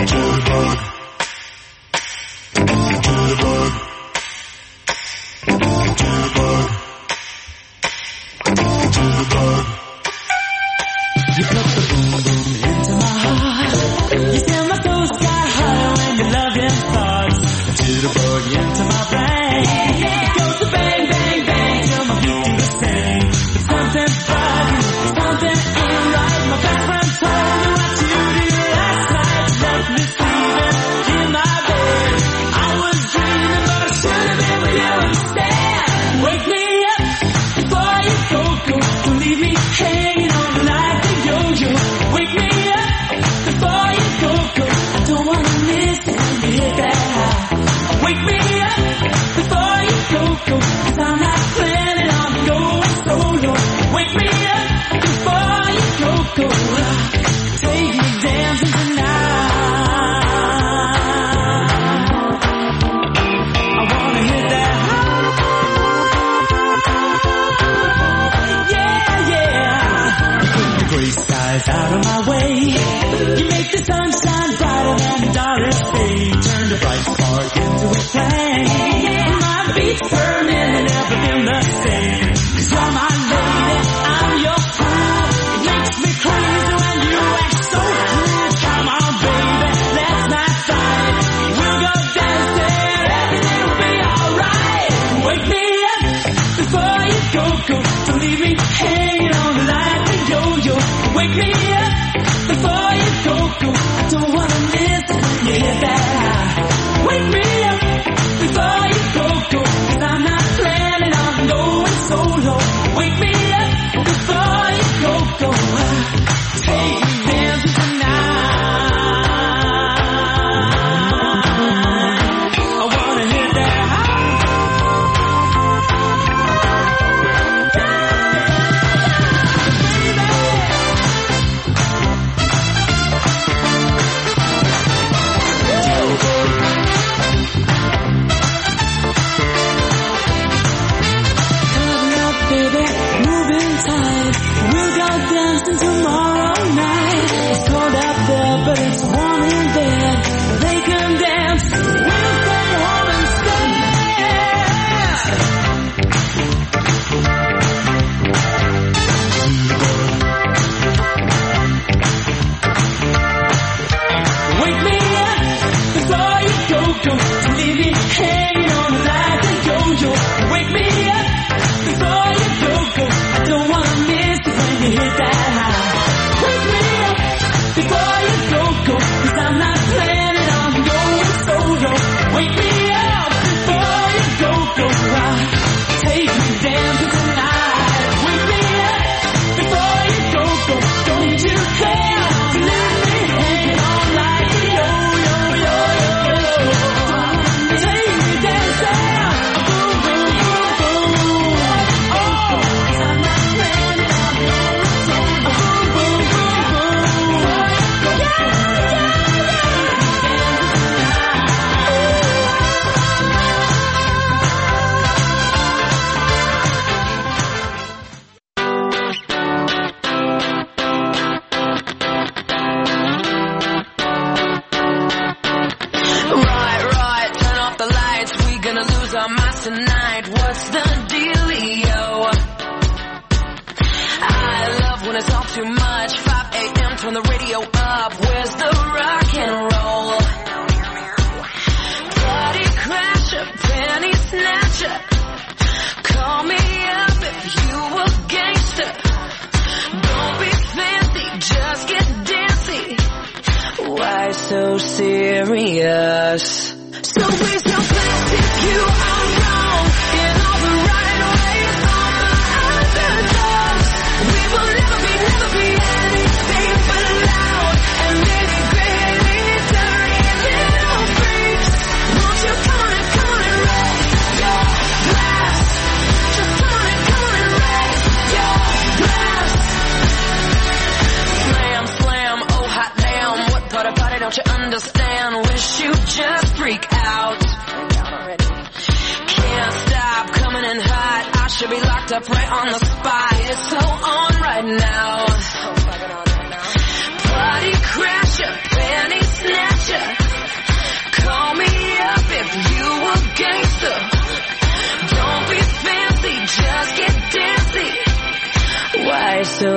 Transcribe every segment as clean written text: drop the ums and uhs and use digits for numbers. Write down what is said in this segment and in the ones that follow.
Party crasher, penny snatcher.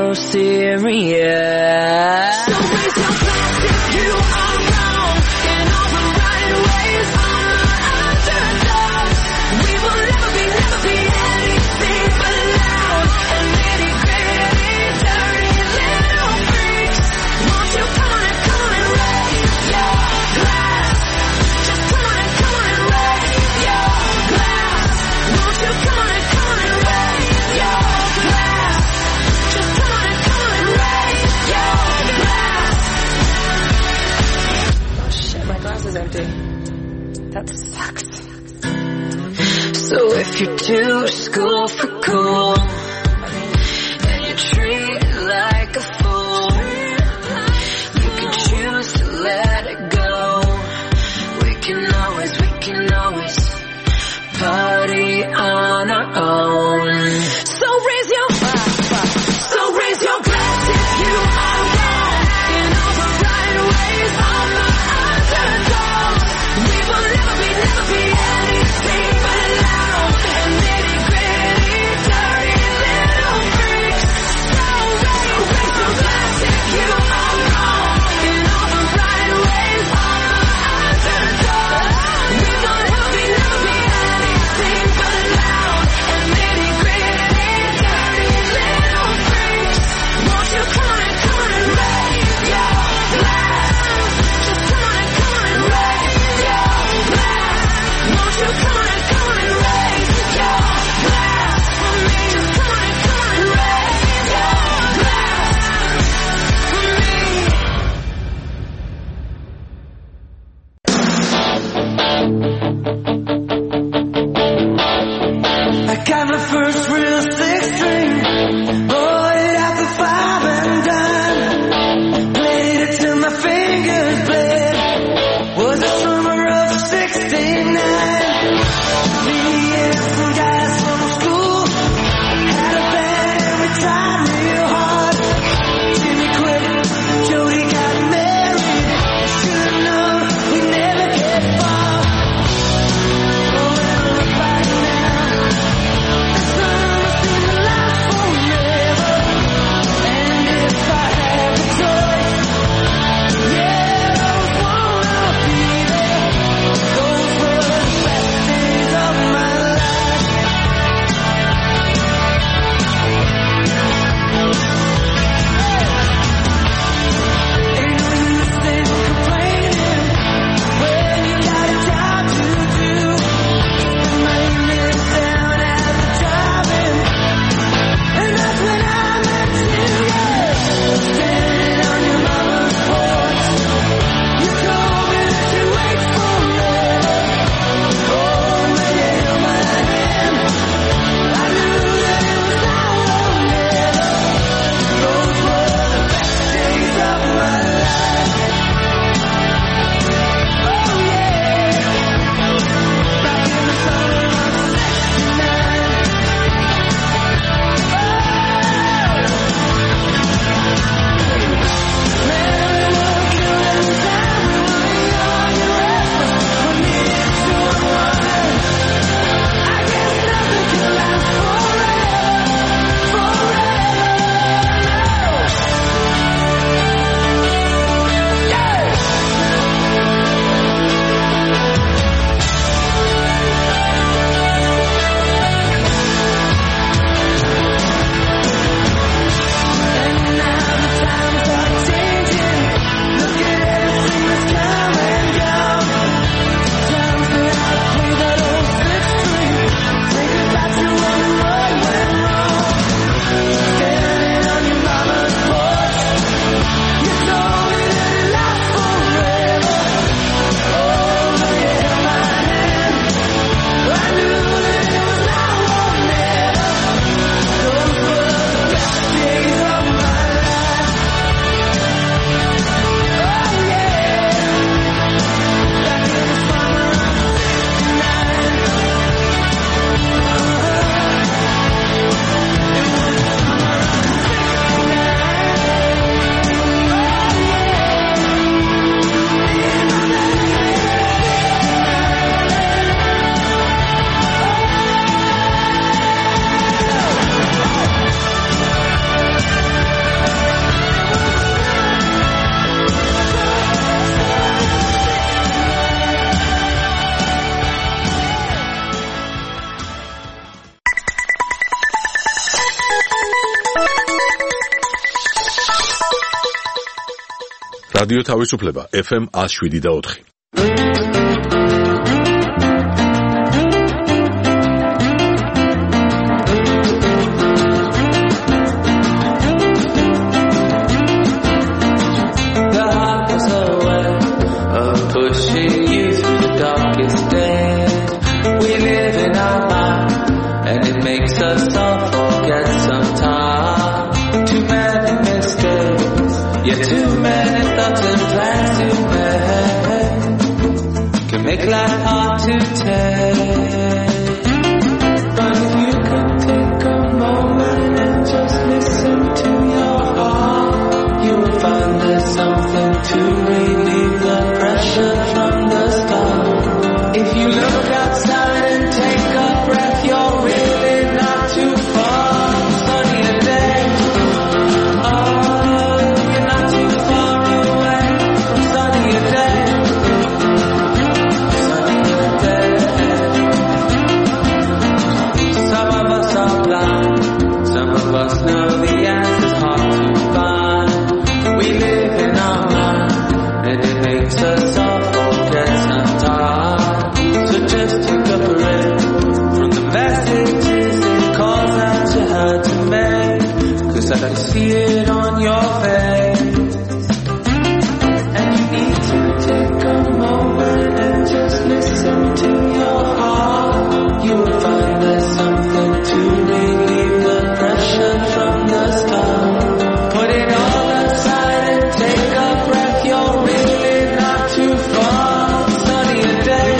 so serious. So raise your glass if you are wrong in all the right ways. On the underdogs, we will never be anything but loud and nitty gritty, dirty little freaks. Won't you come on and raise your glass? Just come on and raise your glass. Won't you come on and raise your glass? Just come on and raise your glass. Oh shit, my glass is empty. That sucks. So if you're too school for cool and you treat it like a fool, you can choose to let it go. We can always party on our own. So raise your glass if you are wrong in all the right ways. On the underdogs, we will never be anything but loud and nitty gritty, dirty little freaks. So raise your glass if you are wrong in all the right ways. On the underdogs, we will never be anything but loud and nitty gritty, dirty little freaks. Won't you come on and raise your glass? Just come on and raise your glass. Won't you come on and raise your glass for me? Just come on and raise your glass for me. I got my first real six string, bought it out for $5 and dime. Played it till my fingers bled. Was the summer of '69. Me and some guys from school had a band and we tried real hard. Jimmy quit, Jody got married. Should've known we'd never get far. Oh, well, look back now. The summer seemed to last forever. And if I had the choice, yeah, რადიო თავისუფლება FM 107.4. Pushing you through the darkest days. We live in our mind, and it makes us all forget sometimes. Too many mistakes, yeah, too many thoughts and plans to make. Can make life hard to take. But if you could take a moment and just listen to your heart, you will find there's something to relieve the pressure from the start. If you look outside and take a breath, you're really not too far. Sunnier day, oh, you're not too far away. Sunnier day, sunnier day. Some of us are blind, some of us know the answer's hard to find. We live in our mind, and it makes us all forget sometimes. So just take a breath from the messages and calls that you had to make. 'Cause I can see it on your face. And you need to take a moment and just listen to your heart. You will find there's something to relieve the pressure from the start. Put it all aside and take a breath. You're really not too far. Sunnier day,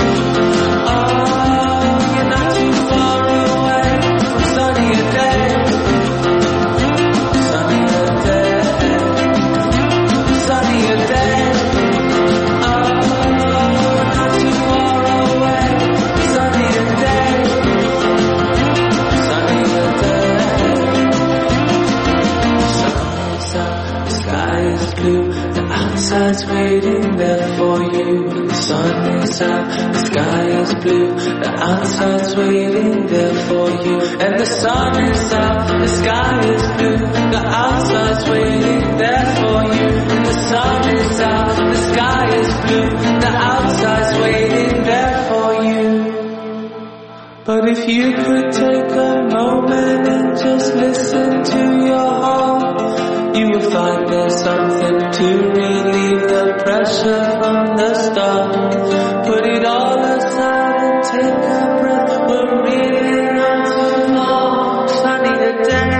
oh, you're not too far away. Sunnier day, sunnier day, sunnier day, oh, not too far away. Sunnier day, sunnier day. Sun's up, the sky is blue, the outside's waiting there for you. The sun is out, the sky is blue, the outside's waiting there for you. And the sun is out, the sky is blue, the outside's waiting there for you. And the sun is out, the sky is blue, the outside's waiting there for you. But if you could take a moment and just listen to your heart, you will find there's something to relieve the pressure from the start. Put it all aside and take a breath. We're really not too long. Sunnier day,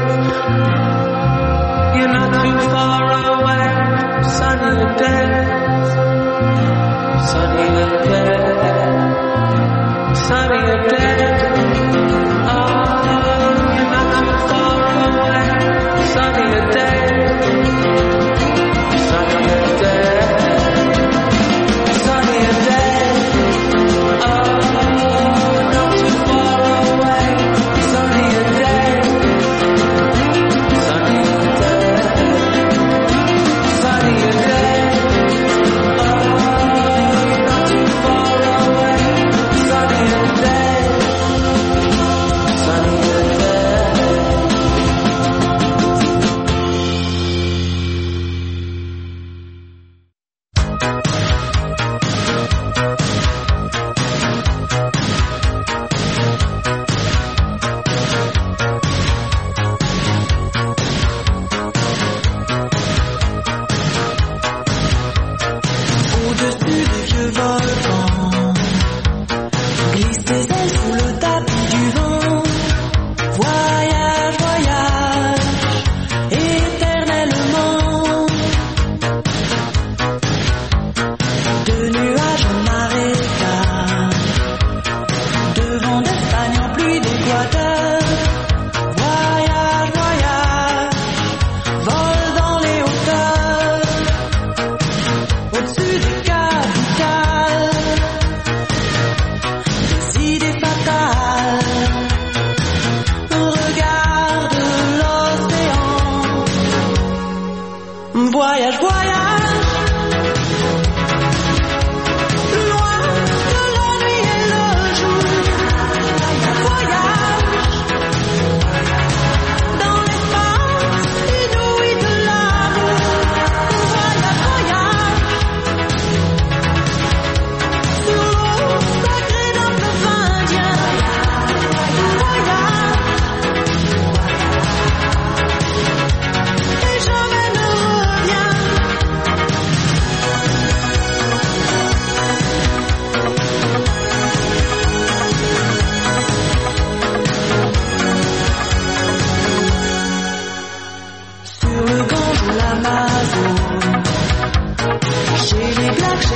you're not too far away. Sunnier day, sunnier day, sunnier day. Oh, you're not too far away. Sunnier day, sunnier day, sunnier day. Oh, not too far away. Sunnier day, sunnier day, sunnier day. Oh, not too far away. Sunnier day.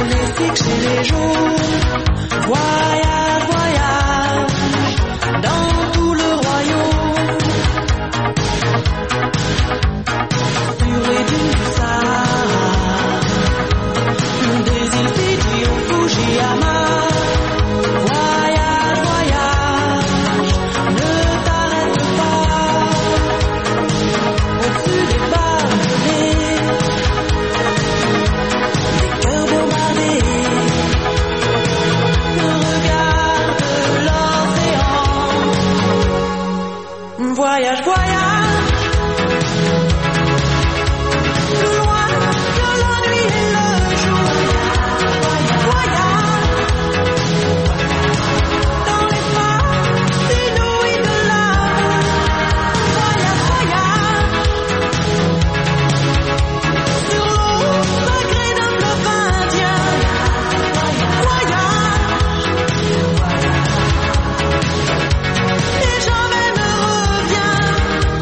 les fixer les jours. Voyage, voyage, dans tout le royaume. Purée du Sahara, des îles Fidji au Fujiyama. Voyage, voyage, ne t'arrête pas. Au-dessus des barbelés, des cœurs bombardés, le regard de l'océan. Voyage, voyage, plus loin que la nuit et le jour. Voyage, dans l'espace inouï de l'amour. Voyage, voyage, sur l'eau sacrée d'un fleuve indien. Voyage, et jamais ne reviens.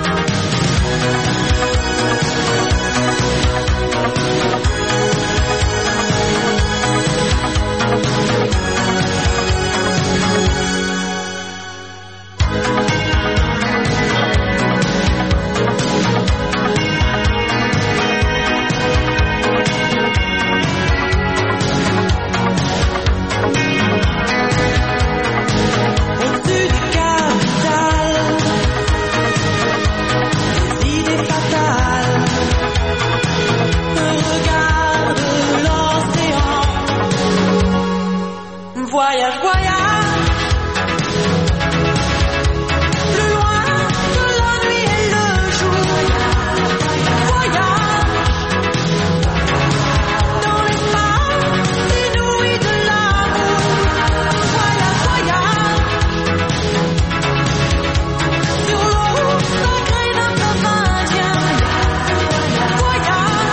Au-dessus des capitales, des idées fatales, le regard de l'océan. Voyage, voyage, plus loin que la nuit et le jour. Voyage, dans l'espace inouï de l'amour. Voyage, voyage, sur l'eau sacrée d'un fleuve indien. Voyage,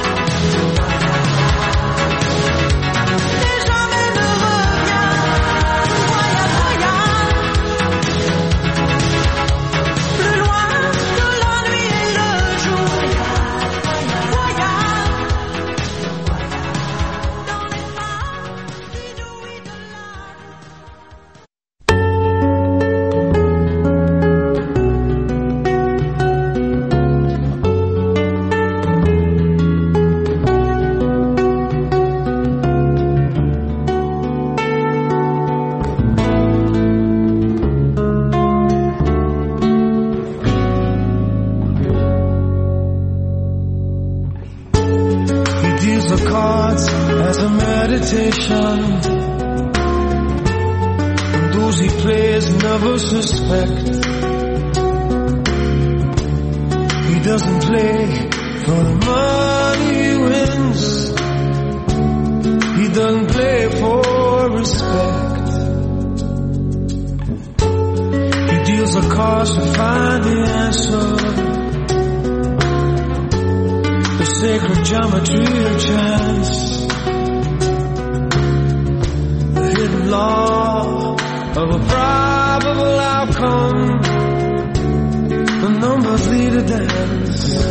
et jamais ne reviens. Voyage, voyage, plus loin que la nuit et le jour. Voyage, dans l'espace inouï de l'amour. He deals the cards as a meditation, and those he plays never suspect. He doesn't play for the money he wins. He doesn't play for respect. He deals the cards to find the answer, the sacred geometry of chance, the hidden law of a probable outcome. The numbers lead a dance.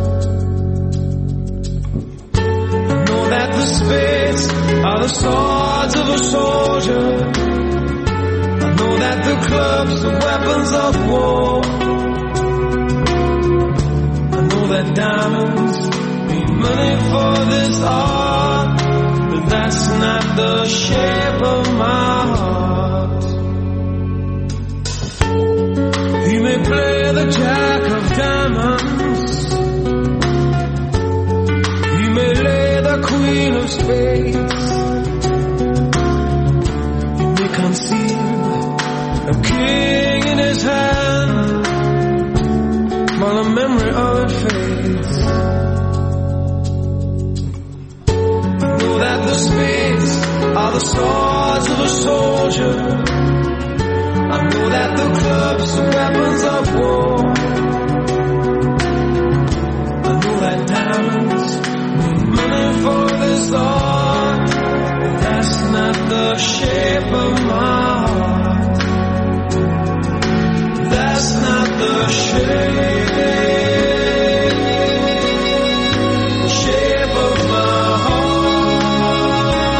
I know that the spades are the swords of a soldier. I know that the clubs are weapons of war. I know that diamonds mean money for this art, but that's not the shape of my heart. He may play the jack of diamonds, he may lay the queen of spades, he may conceal a king in his hand while the memory of it fades. Know that the spades are the swords of a soldier. I know that the clubs are weapons of war. I know that diamonds need money for this art, but that's not the shape of my heart. That's not the shape of my heart.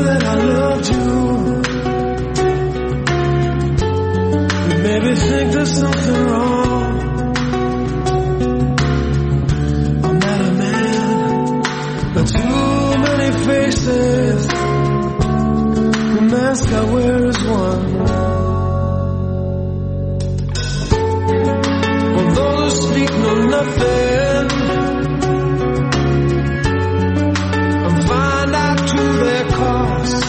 that I loved you. You made me think there's something wrong. I'm not a man, but too many faces. The mask I wear is one. For those who speak know nothing and find out to their cost,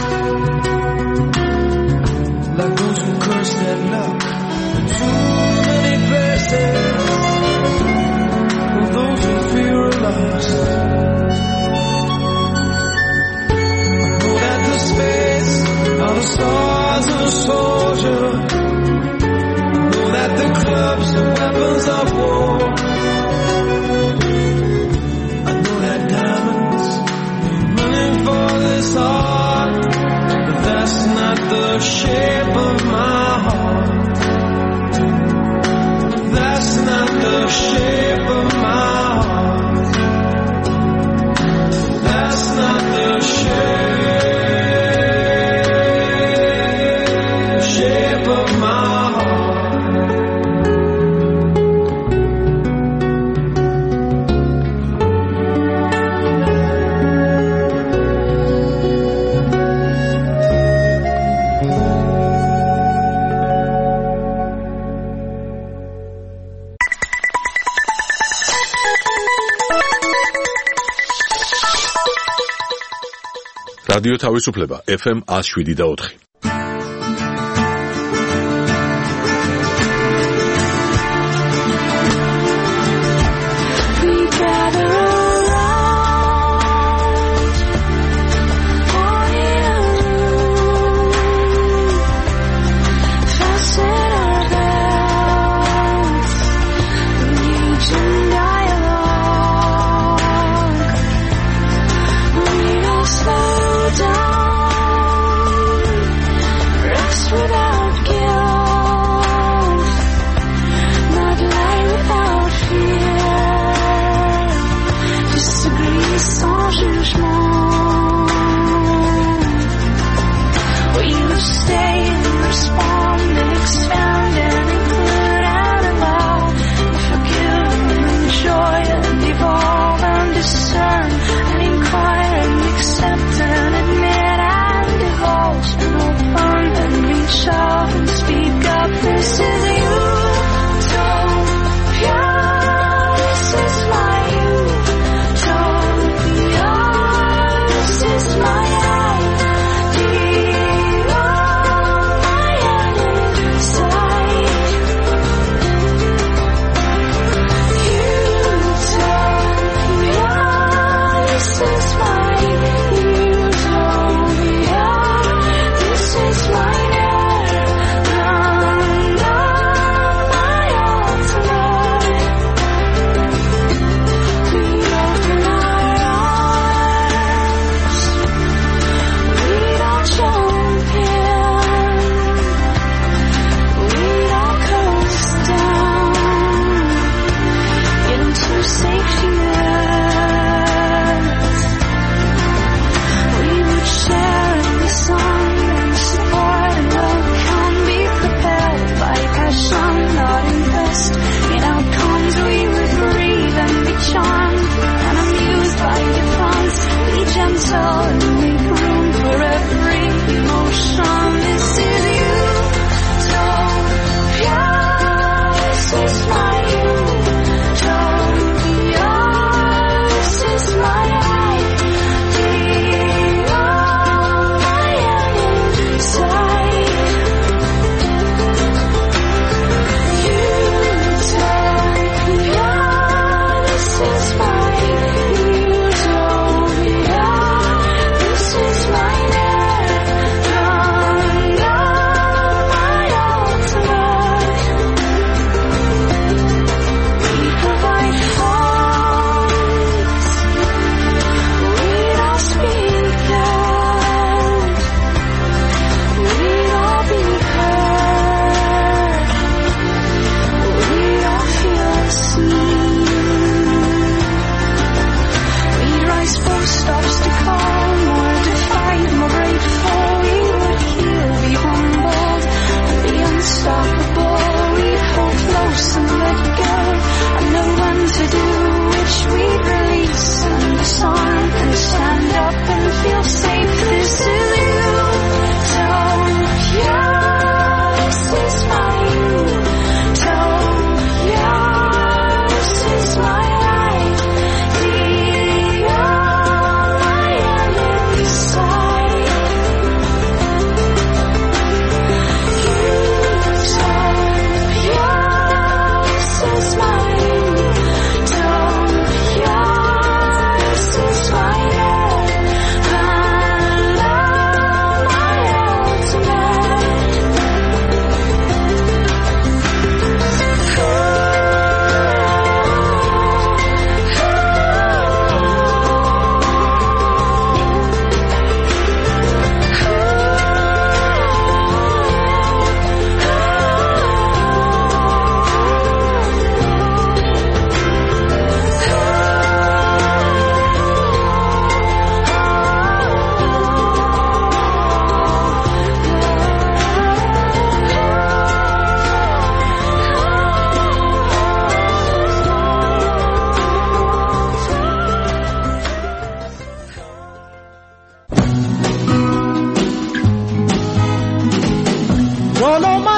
like those who curse their luck in too many places. For those who fear are lost, I know that the space are the stars of a soldier. I know that the clubs are weapons of war. I know that diamonds are running for this heart, but that's not the shape of my heart. That's not the shape of my heart. That's not the shape of my heart. რადიო თავისუფლება FM 107.4. Slow down.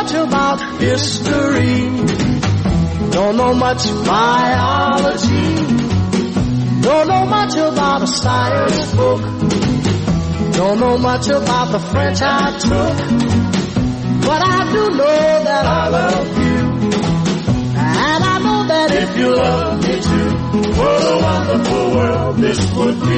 much about history. Don't know much biology. Don't know much about a science book. Don't know much about the French I took. But I do know that I love you. And I know that if you love me too, what a wonderful world this would be.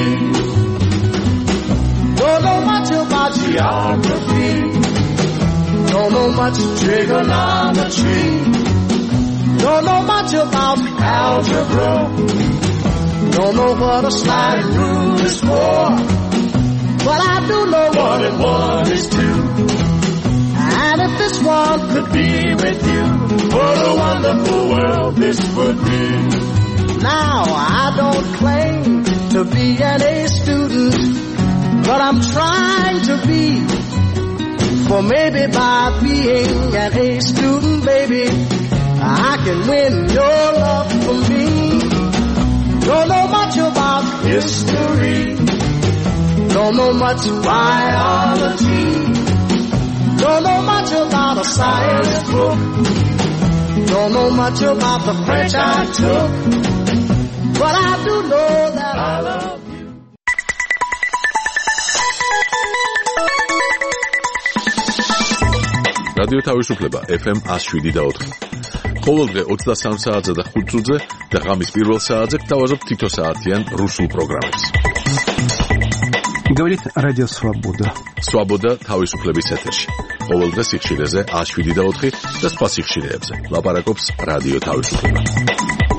Don't know much about geography. Don't know much trigonometry. Don't know much about algebra. Don't know what a slide rule is for. But I do know 1 and 1 is 2. And if this one could be with you, what a wonderful world this would be. Now I don't claim to be an A student, but I'm trying to be. For maybe by being an A student, baby, I can win your love for me. Don't know much about history. Don't know much biology. Don't know much about a science book. Don't know much about the French I took. But I do know that I love you. რადიო თავისუფლება FM 107.4. ყოველდღე 23 საათზე და 5 წუთზე და ღამის პირველ საათზე გთავაზობ თითო საათიან რუსულ პროგრამებს. Говорит Радио Свобода. Свобода თავისუფლების ეთერში. ყოველდღე სიხშირეზე 107.4 და სხვა სიხშირეებზე. ლაპარაკობს რადიო თავისუფლება.